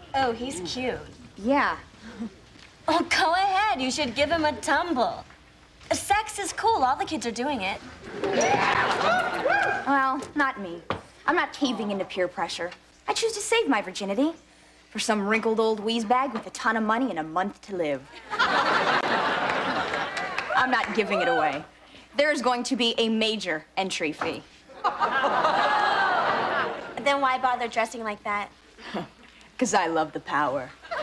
Oh, he's cute. Yeah. Oh, go ahead. You should give him a tumble. Sex is cool. All the kids are doing it. Well, not me. I'm not caving into peer pressure. I choose to save my virginity for some wrinkled old wheezebag with a ton of money and a month to live. I'm not giving it away. There's going to be a major entry fee. Then why bother dressing like that? Because I love the power.